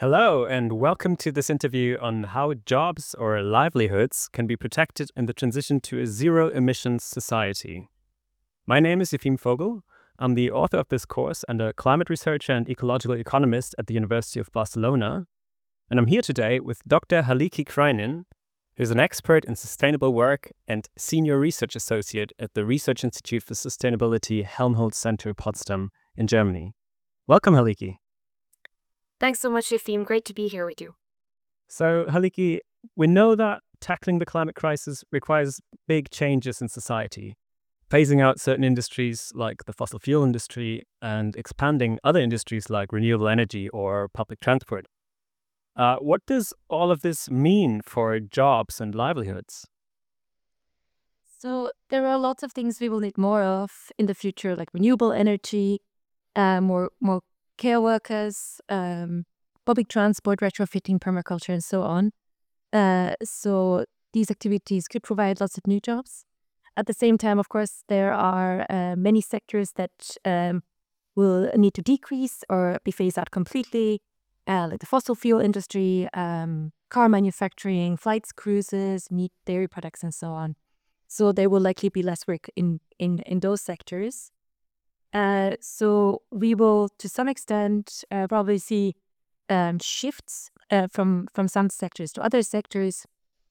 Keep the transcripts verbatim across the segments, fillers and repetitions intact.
Hello, and welcome to this interview on how jobs or livelihoods can be protected in the transition to a zero emissions society. My name is Efim Fogel. I'm the author of this course and a climate researcher and ecological economist at the University of Barcelona. And I'm here today with Doctor Haliki Kreinin, who's an expert in sustainable work and senior research associate at the Research Institute for Sustainability Helmholtz Center Potsdam in Germany. Welcome, Haliki. Thanks so much, Efim. Great to be here with you. So, Haliki, we know that tackling the climate crisis requires big changes in society, phasing out certain industries like the fossil fuel industry and expanding other industries like renewable energy or public transport. Uh, what does all of this mean for jobs and livelihoods? So there are lots of things we will need more of in the future, like renewable energy, uh, more more care workers, um, public transport, retrofitting, permaculture, and so on. Uh, so these activities could provide lots of new jobs. At the same time, of course, there are uh, many sectors that um, will need to decrease or be phased out completely, uh, like the fossil fuel industry, um, car manufacturing, flights, cruises, meat, dairy products, and so on. So there will likely be less work in, in, in those sectors. Uh, so we will, to some extent, uh, probably see um, shifts uh, from from some sectors to other sectors.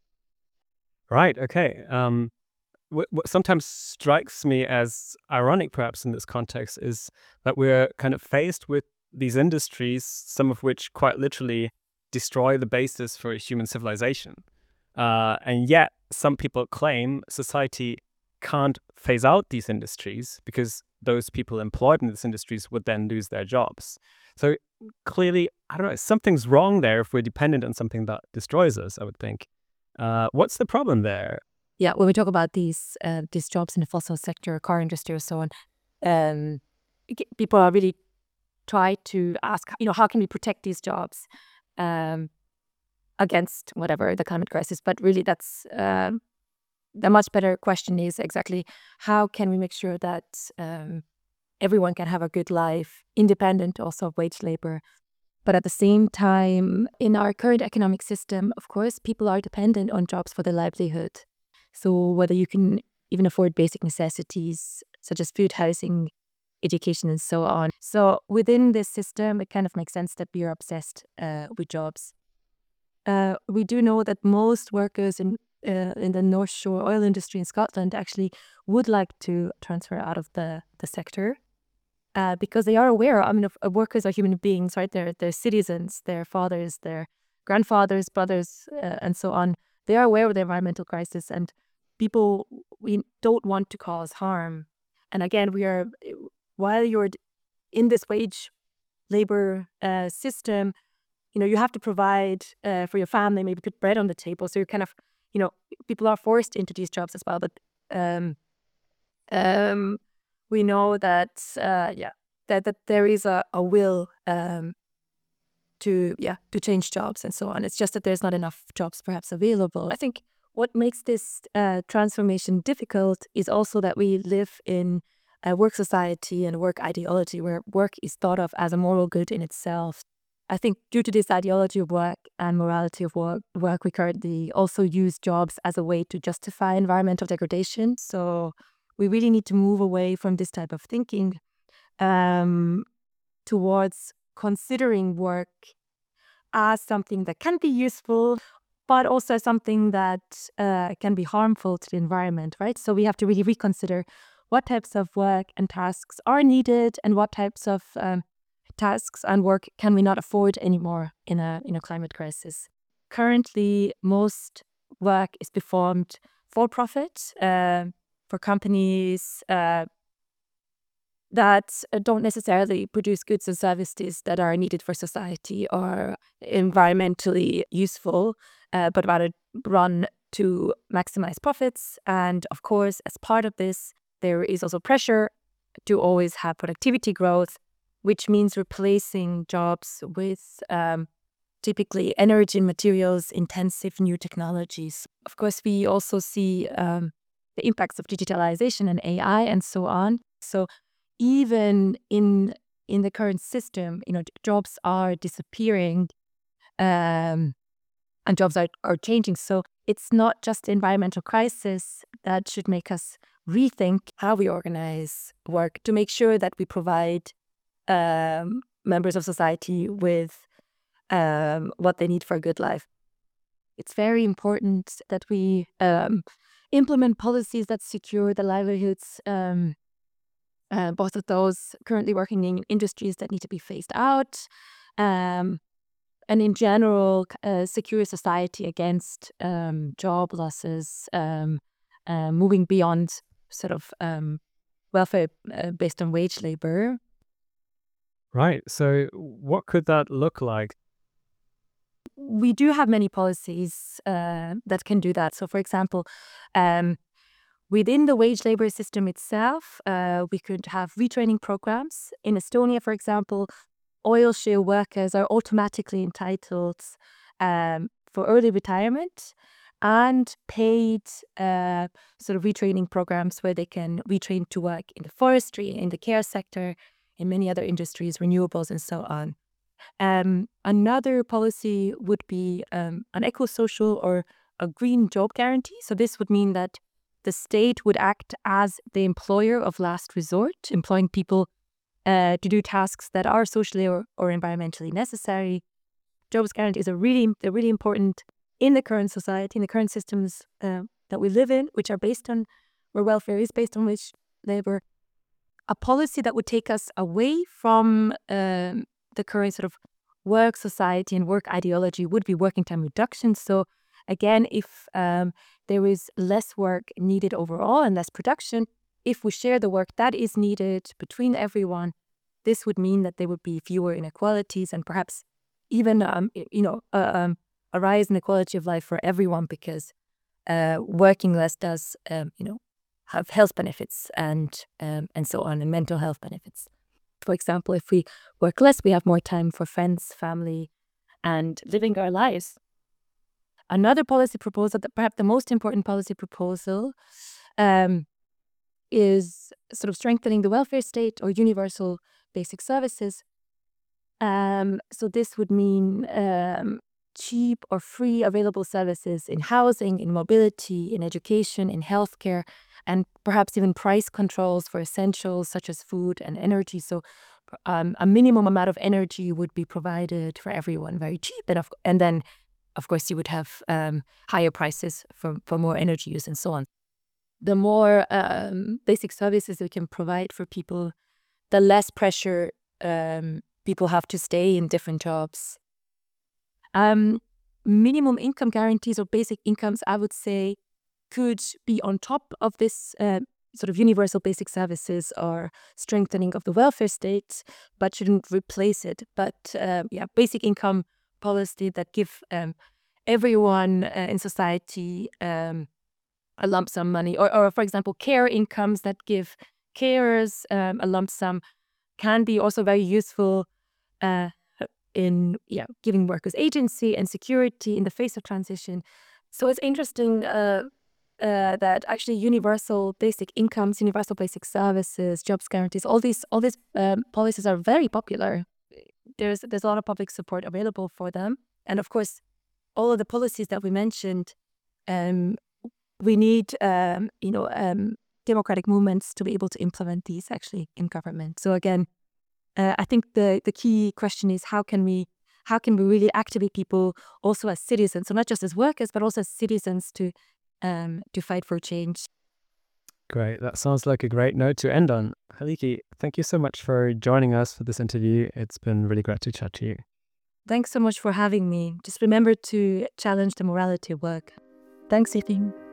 Right, okay. Um, what, what sometimes strikes me as ironic, perhaps, in this context is that we're kind of faced with these industries, some of which quite literally destroy the basis for human civilization. Uh, and yet, some people claim society can't phase out these industries because those people employed in these industries would then lose their jobs. So clearly, I don't know, something's wrong there if we're dependent on something that destroys us, I would think. Uh, what's the problem there? Yeah, when we talk about these uh, these jobs in the fossil sector, car industry, or so on, um, g- people are really try to ask, you know, how can we protect these jobs um, against whatever the climate crisis? But really, that's um, the much better question is exactly how can we make sure that um, everyone can have a good life, independent also of wage labor. But at the same time, in our current economic system, of course, people are dependent on jobs for their livelihood. So whether you can even afford basic necessities such as food, housing, education, and so on. So within this system, it kind of makes sense that we are obsessed uh, with jobs. Uh, we do know that most workers in uh, in the North Shore oil industry in Scotland actually would like to transfer out of the, the sector uh, because they are aware. I mean, of, of workers are human beings, right? They're, they're citizens, their fathers, their grandfathers, brothers, uh, and so on. They are aware of the environmental crisis, and people, we don't want to cause harm. And again, we are, while you're in this wage labor uh, system, you know, you have to provide uh, for your family, maybe put bread on the table. So you're kind of, you know, people are forced into these jobs as well. But um, um, we know that, uh, yeah, that, that there is a, a will um, to, yeah, to change jobs and so on. It's just that there's not enough jobs perhaps available. I think what makes this uh, transformation difficult is also that we live in a work society and work ideology where work is thought of as a moral good in itself. I think due to this ideology of work and morality of work, work, we currently also use jobs as a way to justify environmental degradation. So we really need to move away from this type of thinking um, towards considering work as something that can be useful, but also something that uh, can be harmful to the environment, right? So we have to really reconsider what types of work and tasks are needed and what types of um, tasks and work can we not afford anymore in a in a climate crisis. Currently, most work is performed for profit uh, for companies uh, that uh, don't necessarily produce goods and services that are needed for society or environmentally useful, uh, but rather run to maximize profits. And of course, as part of this, there is also pressure to always have productivity growth, which means replacing jobs with um, typically energy and materials intensive new technologies. Of course, we also see um, the impacts of digitalization and A I and so on. So even in in the current system, you know, jobs are disappearing um, and jobs are, are changing. So it's not just the environmental crisis that should make us rethink how we organize work to make sure that we provide um, members of society with um, what they need for a good life. It's very important that we um, implement policies that secure the livelihoods, um, uh, both of those currently working in industries that need to be phased out, um, and in general, uh, secure society against um, job losses, um, uh, moving beyond sort of um, welfare uh, based on wage labor. Right. So what could that look like? We do have many policies uh, that can do that. So, for example, um, within the wage labor system itself, uh, we could have retraining programs. In Estonia, for example, oil shale workers are automatically entitled um, for early retirement and paid uh, sort of retraining programs where they can retrain to work in the forestry, in the care sector, in many other industries, renewables, and so on. Um, another policy would be um, an eco-social or a green job guarantee. So this would mean that the state would act as the employer of last resort, employing people uh, to do tasks that are socially or, or environmentally necessary. Jobs guarantees are really, they're really important in the current society, in the current systems uh, that we live in, which are based on, where welfare is based on wage labor. A policy that would take us away from um, the current sort of work society and work ideology would be working time reduction. So again, if um, there is less work needed overall and less production, if we share the work that is needed between everyone, this would mean that there would be fewer inequalities and perhaps even, um, you know, uh, um, a rise in the quality of life for everyone, because uh, working less does, um, you know, have health benefits and um, and so on, and mental health benefits. For example, if we work less, we have more time for friends, family, and living our lives. Another policy proposal, that perhaps the most important policy proposal, um, is sort of strengthening the welfare state or universal basic services. Um, so this would mean um, cheap or free available services in housing, in mobility, in education, in healthcare, and perhaps even price controls for essentials such as food and energy. So um, a minimum amount of energy would be provided for everyone, very cheap. And, of, and then, of course, you would have um, higher prices for, for more energy use and so on. The more um, basic services we can provide for people, the less pressure um, people have to stay in different jobs. Um, minimum income guarantees or basic incomes, I would say, could be on top of this uh, sort of universal basic services or strengthening of the welfare state, but shouldn't replace it. But uh, yeah, basic income policy that give um, everyone uh, in society um, a lump sum money, or, or for example, care incomes that give carers um, a lump sum can be also very useful uh, in yeah giving workers agency and security in the face of transition. So it's interesting uh, uh, that actually universal basic incomes, universal basic services, jobs guarantees, all these all these um, policies are very popular. There's there's a lot of public support available for them, and of course, all of the policies that we mentioned, um, we need um, you know um, democratic movements to be able to implement these actually in government. So again, uh, I think the the key question is how can we how can we really activate people also as citizens, so not just as workers but also as citizens to um, to fight for change. Great. That sounds like a great note to end on. Haliki, thank you so much for joining us for this interview. It's been really great to chat to you. Thanks so much for having me. Just remember to challenge the morality of work. Thanks, Ethan.